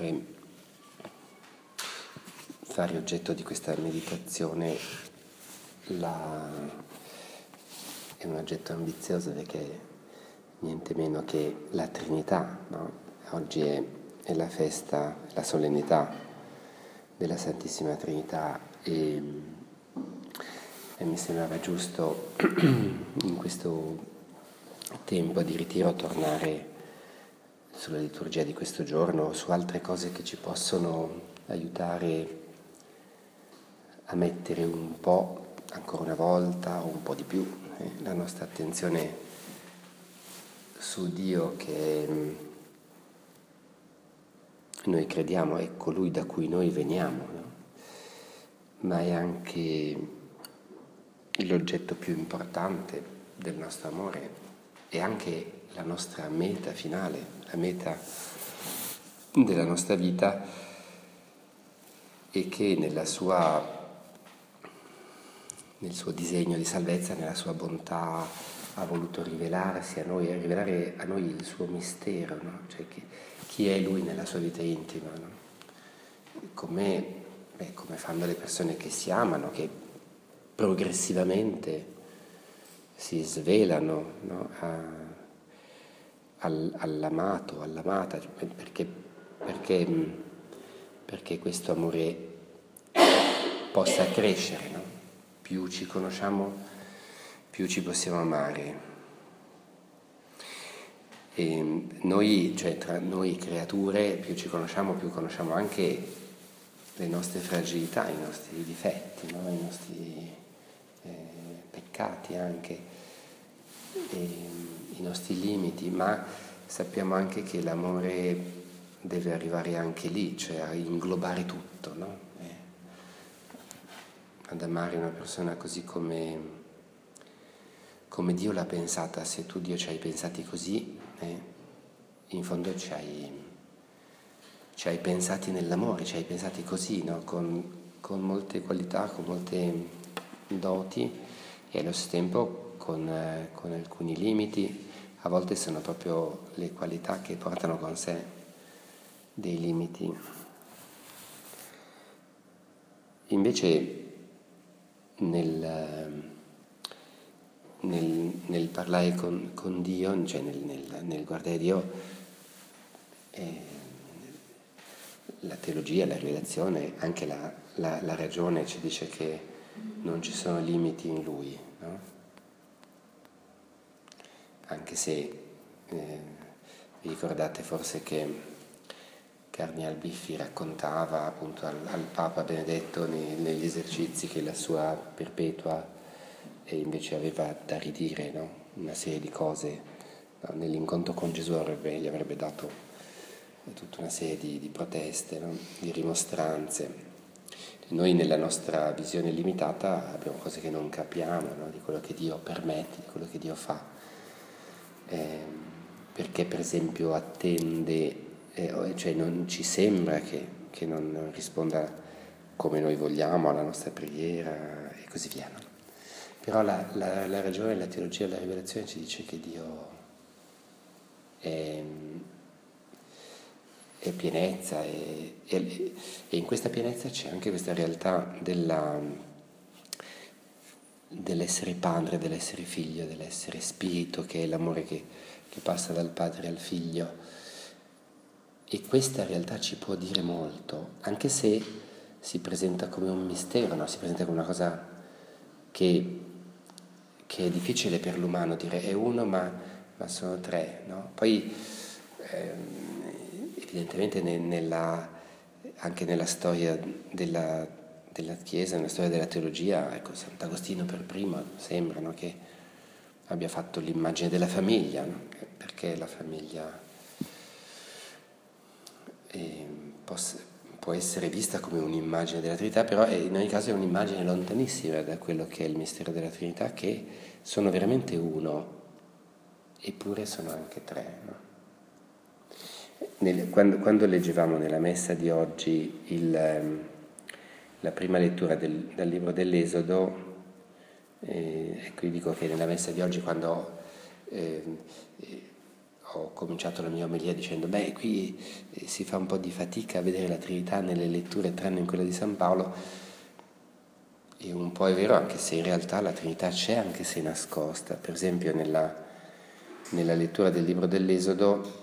vorrei fare oggetto di questa meditazione è un oggetto ambizioso perché niente meno che la Trinità, no? Oggi è la festa, la solennità della Santissima Trinità e mi sembrava giusto in questo tempo di ritiro tornare sulla liturgia di questo giorno o su altre cose che ci possono aiutare a mettere un po', ancora una volta, o un po' di più, la nostra attenzione su Dio che noi crediamo è colui da cui noi veniamo, no? Ma è anche l'oggetto più importante del nostro amore, è anche la nostra meta finale, la meta della nostra vita, e che nel suo disegno di salvezza, nella sua bontà, ha voluto rivelarsi a noi, rivelare a noi il suo mistero, no? Cioè chi è Lui nella sua vita intima, no? Come fanno le persone che si amano, che progressivamente si svelano, no? All'amato, all'amata, perché questo amore possa crescere, no? Più ci conosciamo, più ci possiamo amare. E noi, cioè tra noi creature, più ci conosciamo, più conosciamo anche le nostre fragilità, i nostri difetti, no? I nostri peccati anche, i nostri limiti, ma sappiamo anche che l'amore deve arrivare anche lì, cioè a inglobare tutto, no? Ad amare una persona così come Dio l'ha pensata. Se tu, Dio, ci hai pensati così, in fondo ci hai pensati nell'amore, ci hai pensati così, no? Con molte qualità, con molte doti e allo stesso tempo con alcuni limiti. A volte sono proprio le qualità che portano con sé dei limiti. Invece nel parlare con Dio, cioè nel guardare Dio, la teologia, la rivelazione, anche la ragione ci dice che non ci sono limiti in Lui, no? Anche se vi ricordate forse che Cardinal Biffi raccontava appunto al Papa Benedetto negli esercizi che la sua Perpetua invece aveva da ridire, no? Una serie di cose, no? Nell'incontro con Gesù gli avrebbe dato tutta una serie di proteste, no? Di rimostranze. Noi nella nostra visione limitata abbiamo cose che non capiamo, no? Di quello che Dio permette, di quello che Dio fa. Perché per esempio attende, cioè non ci sembra che non risponda come noi vogliamo alla nostra preghiera e così via, no? Però la ragione, la teologia, la rivelazione ci dice che Dio è pienezza e in questa pienezza c'è anche questa realtà dell'essere padre, dell'essere figlio, dell'essere spirito, che è l'amore che passa dal padre al figlio. E questa realtà ci può dire molto, anche se si presenta come un mistero, no? Si presenta come una cosa che è difficile per l'umano dire è uno ma sono tre, no? Poi evidentemente anche nella storia della Chiesa, nella storia della teologia, ecco, Sant'Agostino per primo sembra, no? Che abbia fatto l'immagine della famiglia, no? Perché la famiglia può essere vista come un'immagine della Trinità, però in ogni caso è un'immagine lontanissima da quello che è il mistero della Trinità, che sono veramente uno, eppure sono anche tre, no? Quando leggevamo nella messa di oggi la prima lettura dal libro dell'Esodo, ecco, io dico che nella messa di oggi, quando ho cominciato la mia omelia dicendo, qui si fa un po' di fatica a vedere la Trinità nelle letture tranne in quella di San Paolo, e un po' è vero, anche se in realtà la Trinità c'è, anche se è nascosta. Per esempio nella lettura del libro dell'Esodo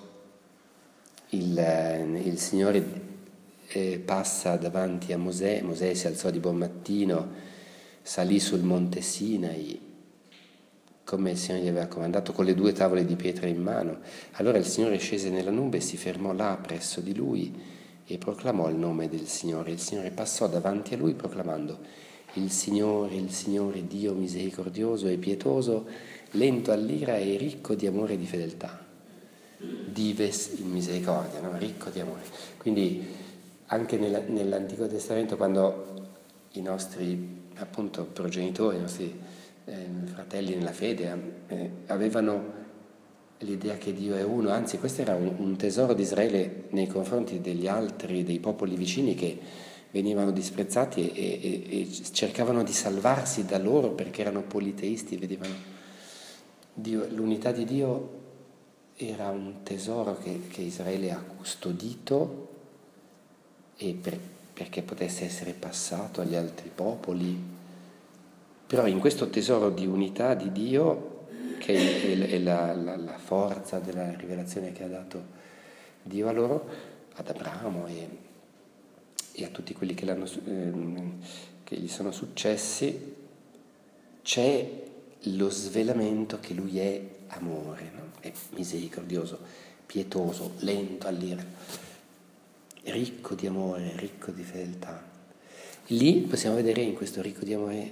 il Signore passa davanti a Mosè si alzò di buon mattino, salì sul monte Sinai, come il Signore gli aveva comandato, con le 2 tavole di pietra in mano. Allora il Signore scese nella nube, si fermò là presso di lui e proclamò il nome del Signore. Il Signore passò davanti a lui proclamando: il Signore Dio misericordioso e pietoso, lento all'ira e ricco di amore e di fedeltà. Dives in misericordia, no? Ricco di amore. Quindi anche nell'Antico Testamento, quando i nostri appunto progenitori, i nostri fratelli nella fede avevano l'idea che Dio è uno, anzi questo era un tesoro di Israele nei confronti degli altri, dei popoli vicini che venivano disprezzati e cercavano di salvarsi da loro perché erano politeisti, vedevano Dio, l'unità di Dio era un tesoro che Israele ha custodito e perché potesse essere passato agli altri popoli. Però in questo tesoro di unità di Dio, che è la forza della rivelazione che ha dato Dio a loro, ad Abramo e a tutti quelli che gli sono successi, c'è lo svelamento che lui è amore, no? È misericordioso, pietoso, lento all'ira, ricco di amore, ricco di fedeltà. Lì possiamo vedere in questo ricco di amore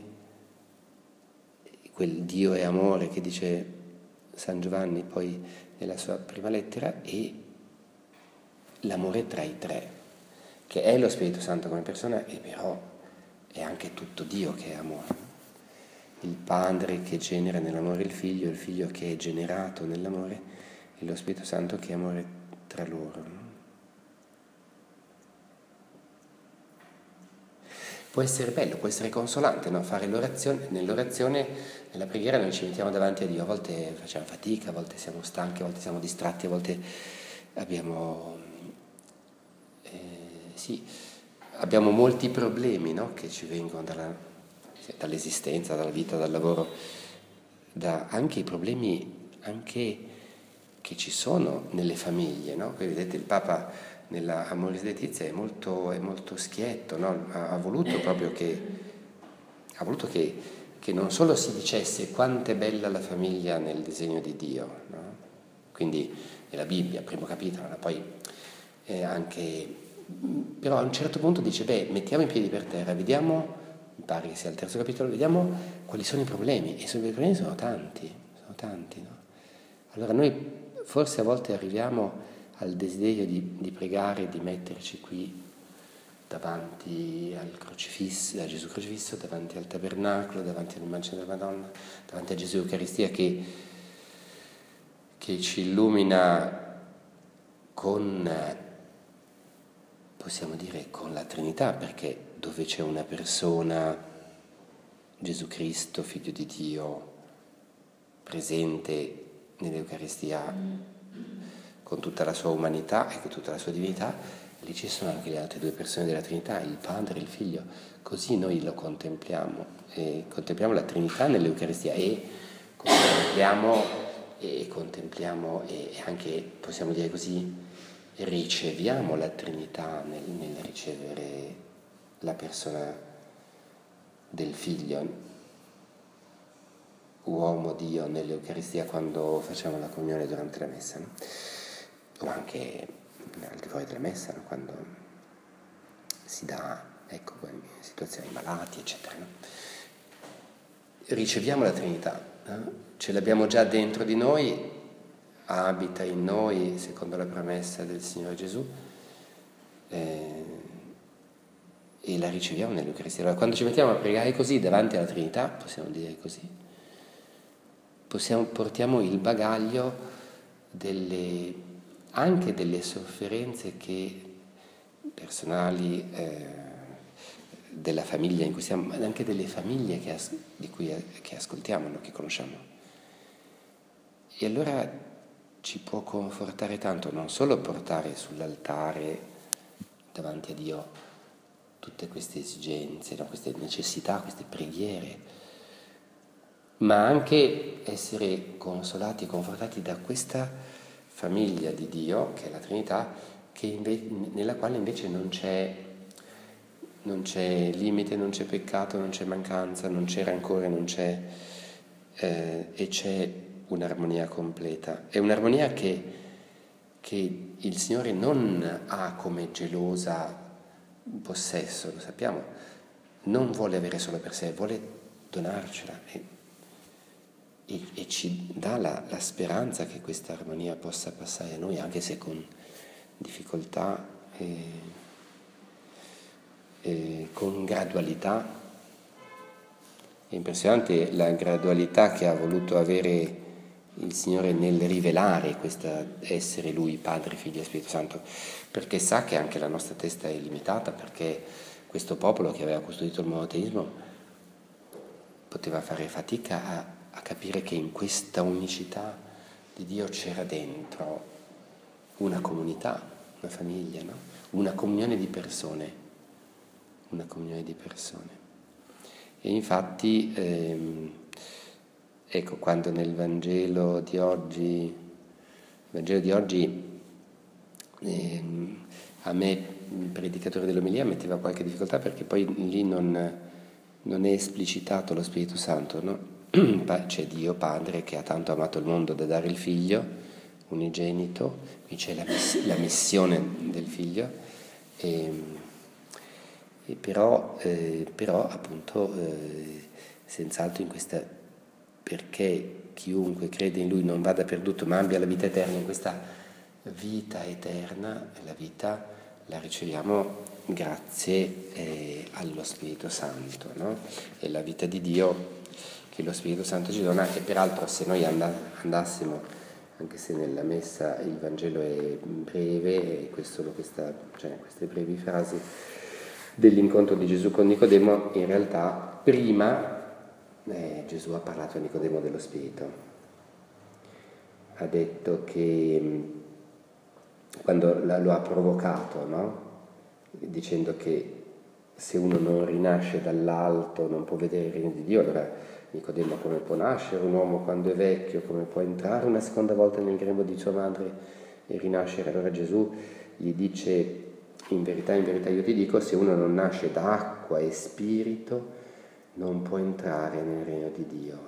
quel Dio è amore che dice San Giovanni poi nella sua prima lettera, e l'amore tra i 3, che è lo Spirito Santo come persona, e però è anche tutto Dio che è amore. Il Padre che genera nell'amore il Figlio che è generato nell'amore, e lo Spirito Santo che è amore tra loro. No? Può essere bello, può essere consolante, no? Fare l'orazione, nella preghiera noi ci mettiamo davanti a Dio, a volte facciamo fatica, a volte siamo stanchi, a volte siamo distratti, a volte abbiamo molti problemi, no? Che ci vengono dall'esistenza, dalla vita, dal lavoro, anche i problemi anche che ci sono nelle famiglie, no? Vedete il Papa nella Amoris Laetitia è molto schietto, no? Ha voluto proprio che non solo si dicesse quanto è bella la famiglia nel disegno di Dio, no? Quindi nella Bibbia, primo capitolo, poi anche, però a un certo punto dice, mettiamo i piedi per terra, vediamo, mi pare che sia il 3° capitolo, vediamo quali sono i problemi, e i problemi sono tanti, no? Allora noi forse a volte arriviamo al desiderio di pregare, di metterci qui davanti al crocifisso, a Gesù crocifisso, davanti al tabernacolo, davanti all'immagine della Madonna, davanti a Gesù Eucaristia che ci illumina con, possiamo dire, con la Trinità, perché dove c'è una persona, Gesù Cristo, Figlio di Dio, presente nell'Eucaristia con tutta la sua umanità e con tutta la sua divinità, lì ci sono anche le altre 2 persone della Trinità, il Padre e il Figlio. Così noi lo contempliamo, e contempliamo la Trinità nell'Eucaristia e contempliamo e anche, possiamo dire così, riceviamo la Trinità nel ricevere la persona del Figlio, uomo Dio nell'Eucaristia, quando facciamo la comunione durante la Messa, no? O anche al di fuori della Messa, no? Quando si dà, in situazioni malati, eccetera, no? Riceviamo la Trinità, no? Ce l'abbiamo già dentro di noi, abita in noi secondo la promessa del Signore Gesù, e la riceviamo nell'Eucaristia. Allora, quando ci mettiamo a pregare così davanti alla Trinità, possiamo dire così, portiamo il bagaglio anche delle sofferenze personali della famiglia in cui siamo, ma anche delle famiglie che ascoltiamo, no? Che conosciamo. E allora ci può confortare tanto, non solo portare sull'altare davanti a Dio tutte queste esigenze, no? Queste necessità, queste preghiere, ma anche essere consolati e confortati da questa famiglia di Dio, che è la Trinità, nella quale invece non c'è limite, non c'è peccato, non c'è mancanza, non c'è rancore, non c'è e c'è un'armonia completa. È un'armonia che il Signore non ha come gelosa possesso, lo sappiamo, non vuole avere solo per sé, vuole donarcela e ci dà la speranza che questa armonia possa passare a noi, anche se con difficoltà e con gradualità. È impressionante la gradualità che ha voluto avere il Signore nel rivelare questa essere Lui, Padre, Figlio e Spirito Santo, perché sa che anche la nostra testa è limitata, perché questo popolo che aveva custodito il monoteismo poteva fare fatica a capire che in questa unicità di Dio c'era dentro una comunità, una famiglia, no? Una comunione di persone. E infatti, ecco, quando nel Vangelo di oggi, a me il predicatore dell'omelia metteva qualche difficoltà, perché poi lì non è esplicitato lo Spirito Santo, no? C'è Dio Padre che ha tanto amato il mondo da dare il Figlio unigenito, qui c'è la missione del Figlio, però appunto senz'altro in questa, perché chiunque crede in Lui non vada perduto ma abbia la vita eterna, in questa vita eterna, la vita la riceviamo grazie allo Spirito Santo, no? È la vita di Dio che lo Spirito Santo ci dona, e peraltro se noi andassimo, anche se nella messa il Vangelo è breve, e solo queste brevi frasi dell'incontro di Gesù con Nicodemo, in realtà prima Gesù ha parlato a Nicodemo dello Spirito. Ha detto che quando lo ha provocato, no? Dicendo che se uno non rinasce dall'alto non può vedere il regno di Dio, allora Nicodemo, come può nascere un uomo quando è vecchio, come può entrare una seconda volta nel grembo di sua madre e rinascere? Allora Gesù gli dice: in verità io ti dico, se uno non nasce da acqua e spirito non può entrare nel regno di Dio.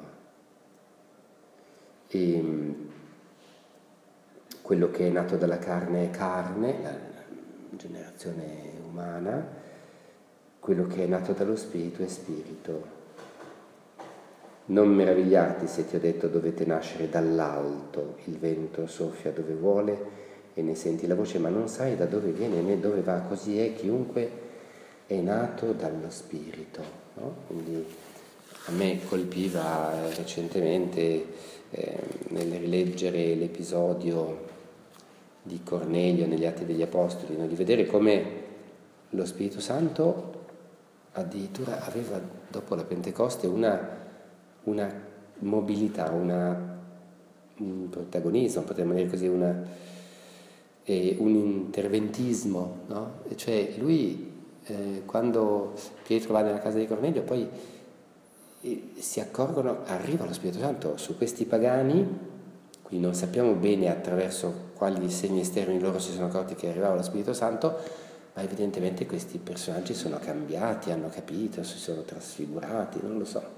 E quello che è nato dalla carne è carne, la generazione umana, quello che è nato dallo spirito è spirito. Non meravigliarti se ti ho detto dovete nascere dall'alto, il vento soffia dove vuole e ne senti la voce, ma non sai da dove viene né dove va, così è chiunque è nato dallo Spirito, no? Quindi a me colpiva recentemente nel rileggere l'episodio di Cornelio negli Atti degli Apostoli, no? Di vedere come lo Spirito Santo addirittura aveva dopo la Pentecoste una mobilità, un protagonismo, potremmo dire così, un interventismo, no? Cioè lui, quando Pietro va nella casa di Cornelio, poi si accorgono, arriva lo Spirito Santo su questi pagani, qui non sappiamo bene attraverso quali segni esterni loro si sono accorti che arrivava lo Spirito Santo, ma evidentemente questi personaggi sono cambiati, hanno capito, si sono trasfigurati, non lo so.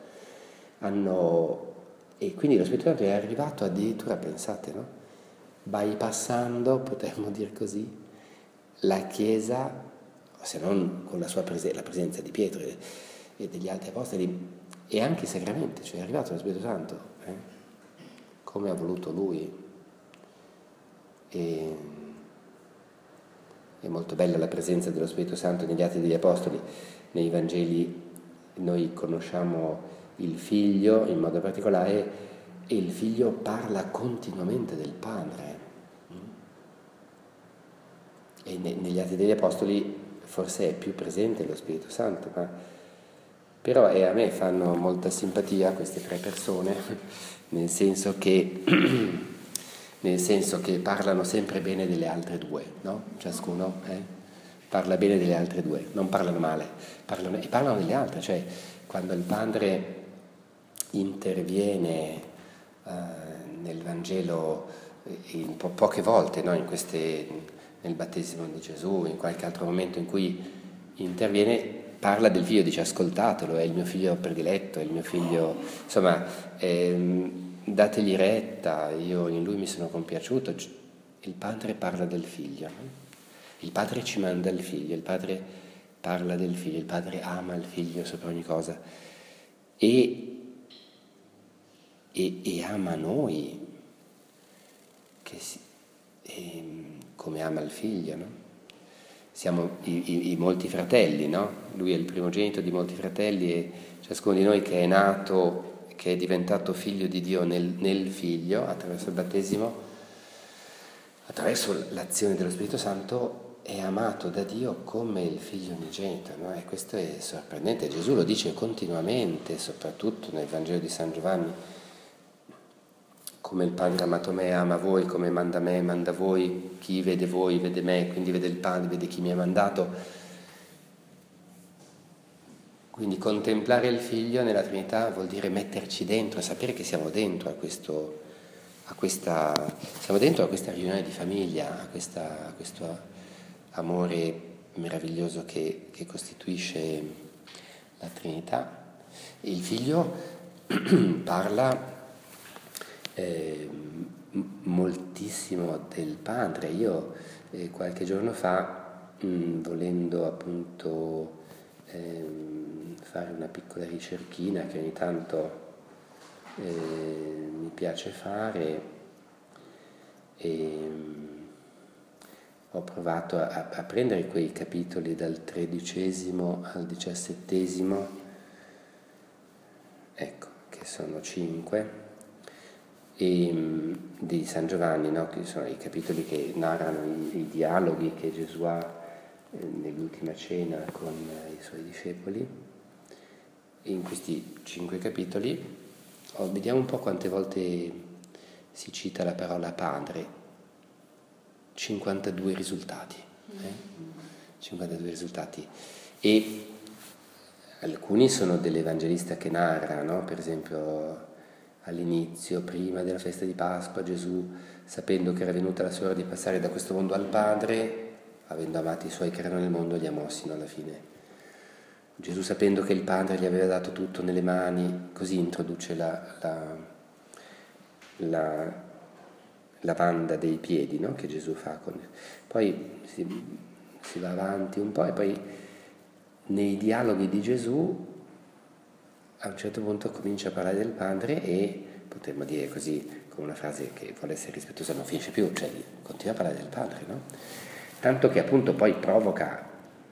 E quindi lo Spirito Santo è arrivato addirittura, pensate, no? Bypassando, potremmo dire così, la Chiesa, se non con la sua la presenza di Pietro e degli altri apostoli, e anche i sacramenti, cioè è arrivato lo Spirito Santo, come ha voluto Lui. È molto bella la presenza dello Spirito Santo negli Atti degli Apostoli. Nei Vangeli noi conosciamo il Figlio in modo particolare, e il Figlio parla continuamente del Padre. E negli Atti degli Apostoli forse è più presente lo Spirito Santo, però a me fanno molta simpatia queste tre persone, nel senso che nel senso che parlano sempre bene delle altre due, no? Ciascuno parla bene delle altre due, non parlano male, parlano delle altre, cioè quando il Padre interviene nel Vangelo poche volte, no? Nel battesimo di Gesù, in qualche altro momento in cui interviene, parla del figlio, dice ascoltatelo, è il mio figlio prediletto, è il mio figlio, insomma, dategli retta, io in lui mi sono compiaciuto. Il Padre parla del figlio, no? Il Padre ci manda il figlio, il Padre parla del figlio, il Padre ama il figlio sopra ogni cosa e ama noi come ama il figlio, no? Siamo i molti fratelli, no? Lui è il primogenito di molti fratelli e ciascuno di noi che è nato, che è diventato figlio di Dio nel figlio attraverso il battesimo, attraverso l'azione dello Spirito Santo, è amato da Dio come il figlio unigenito, no? E questo è sorprendente. Gesù lo dice continuamente, soprattutto nel Vangelo di San Giovanni: come il Padre ha amato me, ama voi, come manda me, manda voi, chi vede voi vede me, quindi vede il Padre, vede chi mi ha mandato. Quindi contemplare il Figlio nella Trinità vuol dire metterci dentro, sapere che siamo dentro a questa riunione di famiglia, a questo amore meraviglioso che costituisce la Trinità. Il Figlio parla moltissimo del Padre. Io qualche giorno fa, volendo appunto fare una piccola ricerchina che ogni tanto mi piace fare, ho provato a prendere quei capitoli dal 13° al 17°, ecco, che sono 5, di San Giovanni, no? Che sono i capitoli che narrano i dialoghi che Gesù ha nell'ultima cena con i suoi discepoli. E in questi 5 capitoli vediamo un po' quante volte si cita la parola Padre. 52 risultati. 52 risultati. E alcuni sono dell'Evangelista che narra, no? Per esempio all'inizio, prima della festa di Pasqua, Gesù, sapendo che era venuta la sua ora di passare da questo mondo al Padre, avendo amato i suoi che erano nel mondo, li amò sino alla fine. Gesù, sapendo che il Padre gli aveva dato tutto nelle mani, così introduce la lavanda dei piedi, no? Che Gesù fa poi si va avanti un po' e poi nei dialoghi di Gesù a un certo punto comincia a parlare del Padre e potremmo dire così con una frase che vuole essere rispettosa, non finisce più, cioè continua a parlare del Padre, no? Tanto che appunto poi provoca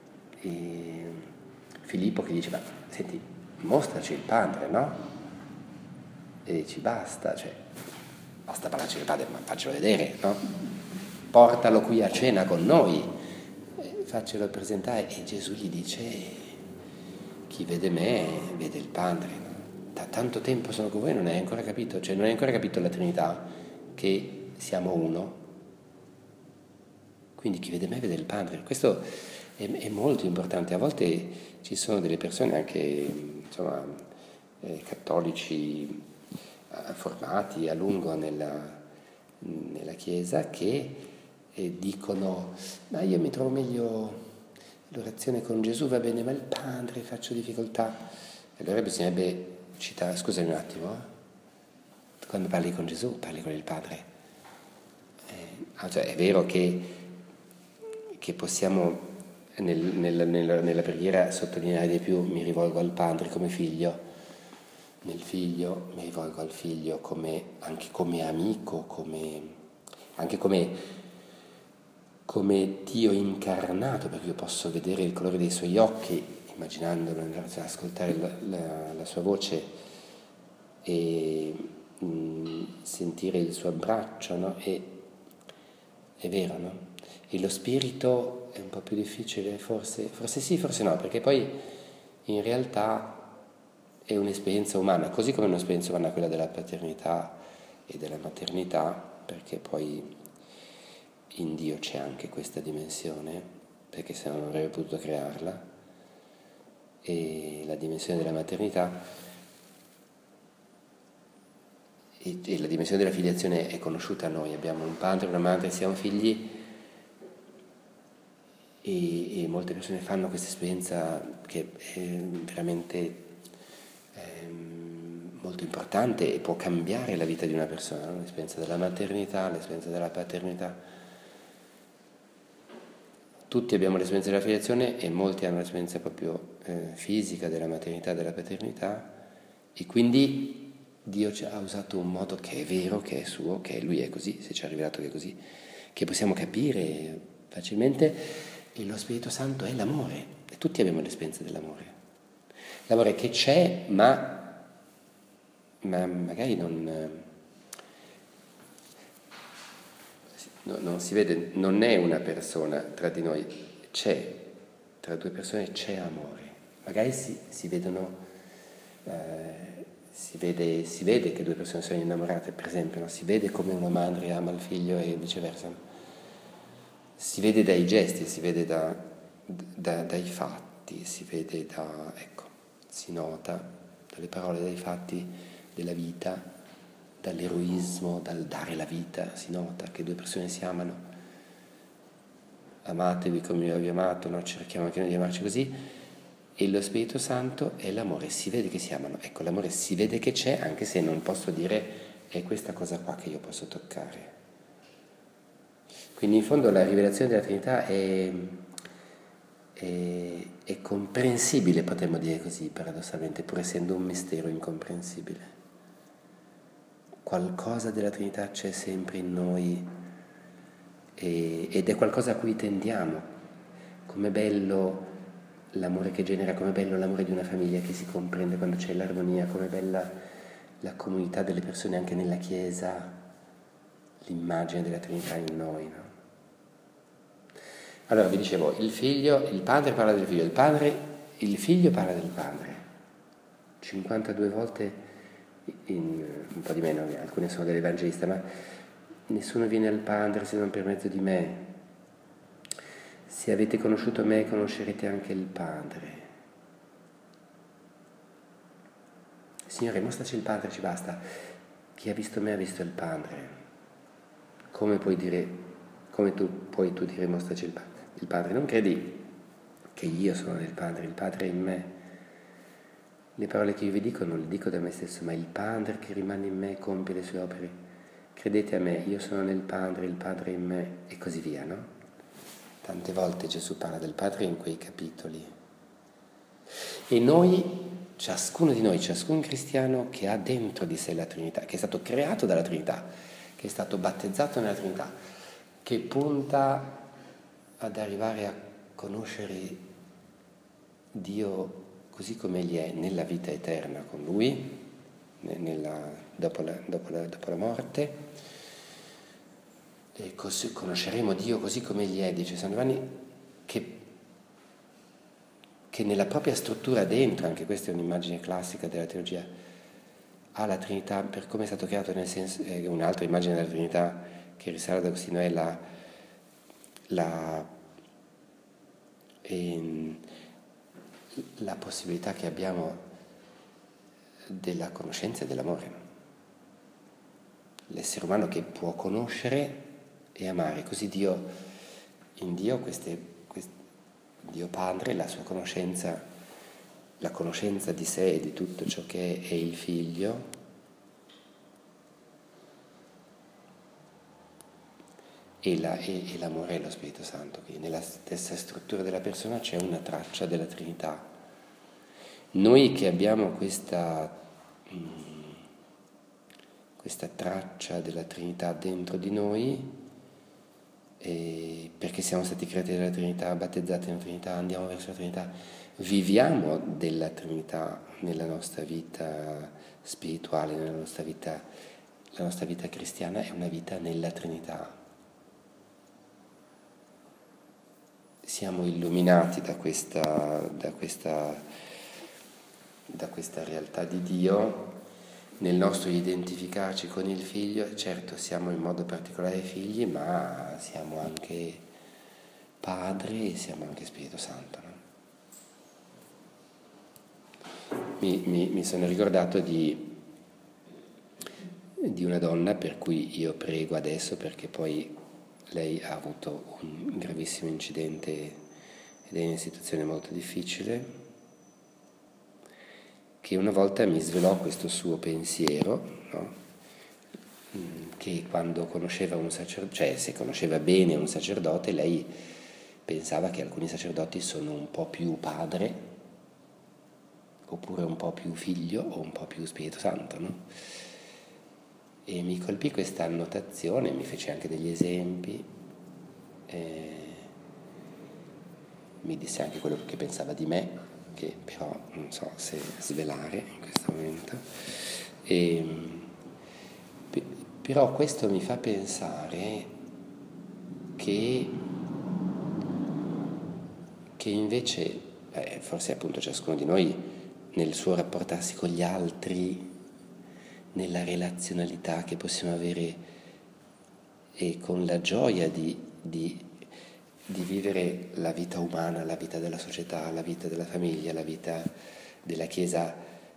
Filippo che dice: ma senti, mostraci il Padre, no? E dici basta, cioè basta parlarci del Padre, ma faccelo vedere, no? Portalo qui a cena con noi, faccelo presentare. E Gesù gli dice: chi vede me vede il Padre. No? Da tanto tempo sono con voi, non hai ancora capito, cioè non hai ancora capito la Trinità, che siamo uno. Quindi chi vede me vede il Padre. Questo è molto importante. A volte ci sono delle persone anche, insomma, cattolici formati a lungo nella Chiesa che dicono: ma io mi trovo meglio l'orazione con Gesù, va bene, ma il Padre faccio difficoltà. Allora bisognerebbe citare, scusami un attimo, quando parli con Gesù parli con il Padre. Cioè è vero che possiamo nella preghiera sottolineare di più: mi rivolgo al Padre come figlio, nel figlio mi rivolgo al figlio anche come amico, anche come Dio incarnato, perché io posso vedere il colore dei suoi occhi, immaginandolo, ascoltare la sua voce e sentire il suo abbraccio, no? È vero, no? E lo spirito è un po' più difficile, forse sì, forse no, perché poi in realtà è un'esperienza umana, così come un'esperienza umana quella della paternità e della maternità, perché poi in Dio c'è anche questa dimensione, perché se no non avrebbe potuto crearla, e la dimensione della maternità e la dimensione della filiazione è conosciuta a noi, abbiamo un padre, una madre, siamo figli, e molte persone fanno questa esperienza che è veramente molto importante e può cambiare la vita di una persona, no? L'esperienza della maternità, l'esperienza della paternità. Tutti abbiamo l'esperienza della filiazione e molti hanno l'esperienza proprio fisica della maternità e della paternità, e quindi Dio ci ha usato un modo che è vero, che è suo, che lui è così, se ci è rivelato che è così, che possiamo capire facilmente, e lo Spirito Santo è l'amore, e tutti abbiamo l'esperienza dell'amore. L'amore che c'è, ma magari non si vede, non è una persona tra di noi, c'è, tra due persone c'è amore. Magari si vedono, si vede che due persone sono innamorate, per esempio, no? Si vede come una madre ama il figlio e viceversa. No? Si vede dai gesti, si vede dai fatti, si vede si nota dalle parole, dai fatti della vita, dall'eroismo, dal dare la vita, si nota che due persone si amano. Amatevi come io vi ho amato, no? Cerchiamo anche noi di amarci così, e lo Spirito Santo è l'amore, si vede che si amano. Ecco, l'amore si vede che c'è, anche se non posso dire è questa cosa qua che io posso toccare. Quindi in fondo la rivelazione della Trinità è comprensibile, potremmo dire così, paradossalmente, pur essendo un mistero incomprensibile. Qualcosa della Trinità c'è sempre in noi ed è qualcosa a cui tendiamo. Com'è bello l'amore che genera, com'è bello l'amore di una famiglia che si comprende quando c'è l'armonia, com'è bella la comunità delle persone anche nella Chiesa, l'immagine della Trinità in noi, no? Allora vi dicevo, il padre parla del figlio, il figlio parla del padre, 52 volte, un po' di meno, alcune sono dell'Evangelista, ma nessuno viene al Padre se non per mezzo di me. Se avete conosciuto me, conoscerete anche il Padre. Signore, mostraci il Padre, ci basta. Chi ha visto me ha visto il Padre. Come puoi dire mostraci il Padre? Il Padre, non credi che io sono nel Padre, il Padre è in me. Le parole che io vi dico non le dico da me stesso, ma il Padre che rimane in me compie le sue opere. Credete a me, io sono nel Padre, il Padre è in me, e così via, no? Tante volte Gesù parla del Padre in quei capitoli. E noi, ciascuno di noi, ciascun cristiano che ha dentro di sé la Trinità, che è stato creato dalla Trinità, che è stato battezzato nella Trinità, che punta ad arrivare a conoscere Dio così come Egli è nella vita eterna con Lui, dopo la morte, e così conosceremo Dio così come Egli è, dice San Giovanni, che nella propria struttura dentro, anche questa è un'immagine classica della teologia, ha la Trinità per come è stato creato, nel senso, un'altra immagine della Trinità che risale ad Agostino è la possibilità che abbiamo della conoscenza e dell'amore. L'essere umano che può conoscere e amare, così in Dio Dio Padre, la sua conoscenza, la conoscenza di sé e di tutto ciò che è il Figlio, e l'amore è lo Spirito Santo. Quindi nella stessa struttura della persona c'è una traccia della Trinità. Noi che abbiamo questa traccia della Trinità dentro di noi, perché siamo stati creati dalla Trinità, battezzati nella Trinità, andiamo verso la Trinità, viviamo della Trinità nella nostra vita spirituale, la nostra vita cristiana è una vita nella Trinità. Siamo illuminati da questa realtà di Dio, nel nostro identificarci con il figlio, certo siamo in modo particolare figli, ma siamo anche Padre e siamo anche Spirito Santo, no? Mi sono ricordato di una donna per cui io prego adesso, perché poi lei ha avuto un gravissimo incidente ed è in una situazione molto difficile, che una volta mi svelò questo suo pensiero, no? Che quando conosceva un sacerdote, cioè se conosceva bene un sacerdote, lei pensava che alcuni sacerdoti sono un po' più padre, oppure un po' più figlio o un po' più Spirito Santo, no? E mi colpì questa annotazione, mi fece anche degli esempi, mi disse anche quello che pensava di me, che però non so se svelare in questo momento. Però questo mi fa pensare che invece, forse appunto ciascuno di noi nel suo rapportarsi con gli altri, nella relazionalità che possiamo avere e con la gioia di vivere la vita umana, la vita della società, la vita della famiglia, la vita della Chiesa,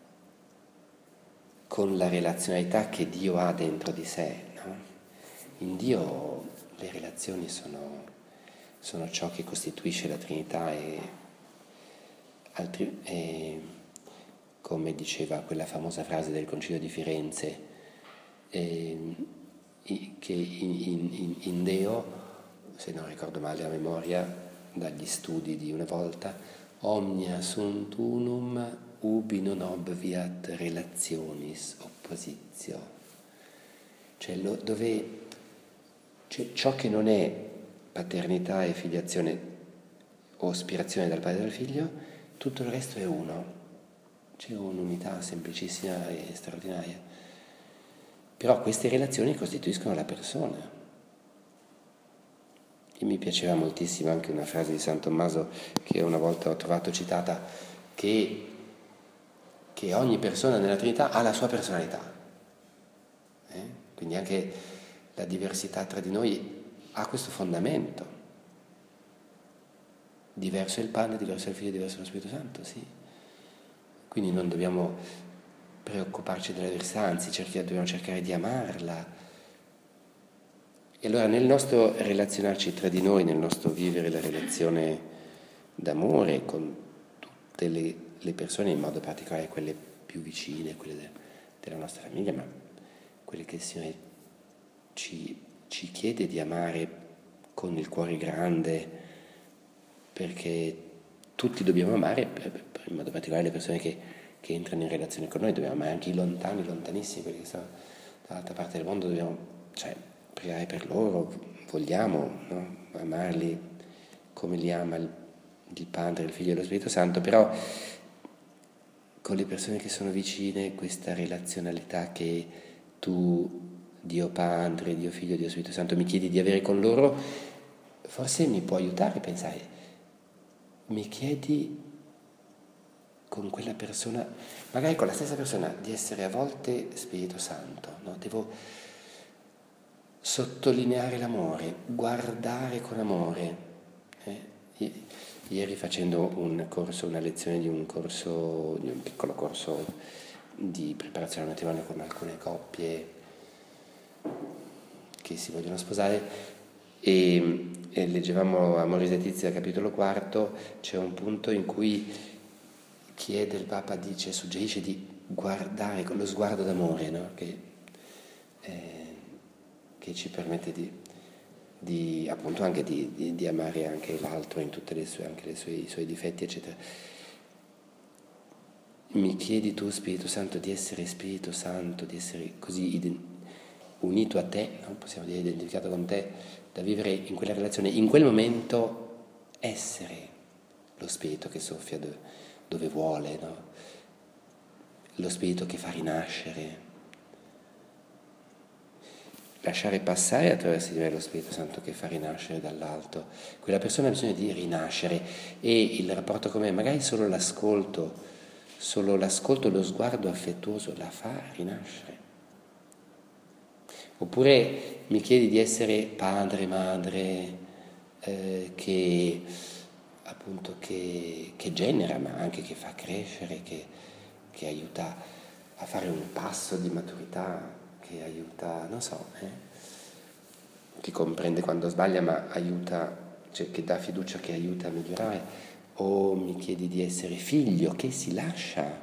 con la relazionalità che Dio ha dentro di sé, no? In Dio le relazioni sono ciò che costituisce la Trinità e come diceva quella famosa frase del Concilio di Firenze, che in Deo, se non ricordo male a memoria, dagli studi di una volta, omnia sunt unum ubi non obviat relationis oppositio, cioè ciò che non è paternità e filiazione o aspirazione dal padre e dal figlio, tutto il resto è uno, c'è un'unità semplicissima e straordinaria. Però queste relazioni costituiscono la persona. E mi piaceva moltissimo anche una frase di San Tommaso che una volta ho trovato citata, che ogni persona nella Trinità ha la sua personalità. Quindi anche la diversità tra di noi ha questo fondamento. Diverso è il pane, diverso è il figlio, diverso è lo Spirito Santo, sì. Quindi non dobbiamo preoccuparci della diversità, anzi dobbiamo cercare di amarla. E allora nel nostro relazionarci tra di noi, nel nostro vivere la relazione d'amore con tutte le persone, in modo particolare quelle più vicine, quelle della nostra famiglia, ma quelle che il Signore ci chiede di amare con il cuore grande, perché tutti dobbiamo amare, in modo particolare le persone che entrano in relazione con noi, dobbiamo amare anche i lontani, lontanissimi, quelli che sono dall'altra parte del mondo, dobbiamo pregare per loro, vogliamo, no? Amarli come li ama il Padre, il Figlio e lo Spirito Santo, però con le persone che sono vicine, questa relazionalità che tu, Dio Padre, Dio Figlio, Dio Spirito Santo, mi chiedi di avere con loro, forse mi può aiutare a pensare, mi chiedi con quella persona, magari con la stessa persona, di essere a volte Spirito Santo, no? Devo sottolineare l'amore, guardare con amore. Ieri facendo una lezione di un piccolo corso di preparazione al matrimonio con alcune coppie che si vogliono sposare e leggevamo Amoris Laetitia capitolo 4, c'è un punto in cui chiede il Papa, suggerisce di guardare con lo sguardo d'amore, no? Che ci permette di appunto anche di amare anche l'altro in tutte i suoi difetti, eccetera. Mi chiedi tu, Spirito Santo, di essere Spirito Santo, di essere così unito a te, no? Possiamo dire identificato con te, da vivere in quella relazione, in quel momento essere lo Spirito che soffia dove vuole, no? Lo Spirito che fa rinascere, lasciare passare attraverso di me lo Spirito Santo che fa rinascere dall'alto. Quella persona ha bisogno di rinascere e il rapporto con me, magari solo l'ascolto, solo l'ascolto, lo sguardo affettuoso la fa rinascere. Oppure mi chiedi di essere padre, madre, che appunto che genera, ma anche che fa crescere, che aiuta a fare un passo di maturità, che aiuta, non so, che comprende quando sbaglia, ma aiuta, cioè che dà fiducia, che aiuta a migliorare. O mi chiedi di essere figlio che si lascia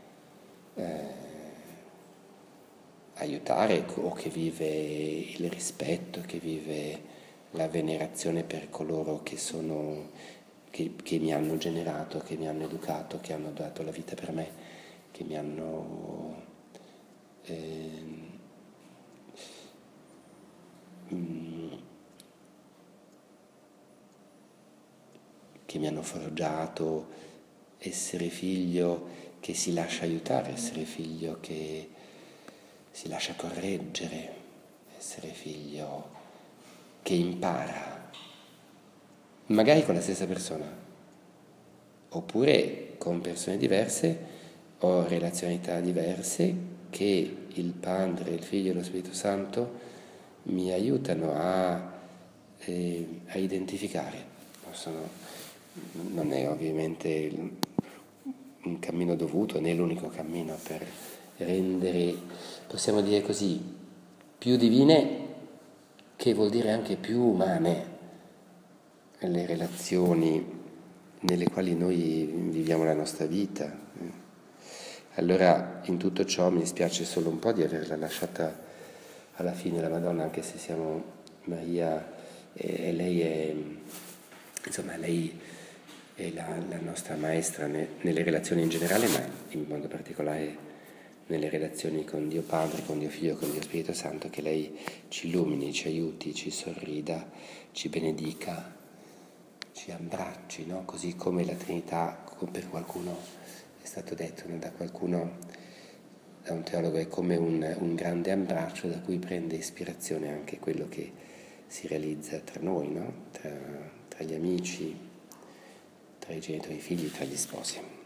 aiutare, o che vive il rispetto, che vive la venerazione per coloro che sono, che mi hanno generato, che mi hanno educato, che hanno dato la vita per me, che mi hanno che mi hanno forgiato, essere figlio che si lascia aiutare, essere figlio che si lascia correggere, essere figlio che impara, magari con la stessa persona, oppure con persone diverse o relazionalità diverse che il Padre, il Figlio e lo Spirito Santo mi aiutano a identificare. Non è ovviamente un cammino dovuto, né l'unico cammino per rendere, possiamo dire così, più divine, che vuol dire anche più umane, le relazioni nelle quali noi viviamo la nostra vita. Allora, in tutto ciò mi dispiace solo un po' di averla lasciata alla fine la Madonna, anche se siamo Maria e lei è, insomma, lei è la nostra maestra nelle relazioni in generale, ma in modo particolare nelle relazioni con Dio Padre, con Dio Figlio, con Dio Spirito Santo, che lei ci illumini, ci aiuti, ci sorrida, ci benedica, ci abbracci, no? Così come la Trinità, per qualcuno è stato detto, no? Da qualcuno, da un teologo, è come un grande abbraccio da cui prende ispirazione anche quello che si realizza tra noi, no? Tra gli amici, tra i genitori e i figli, tra gli sposi.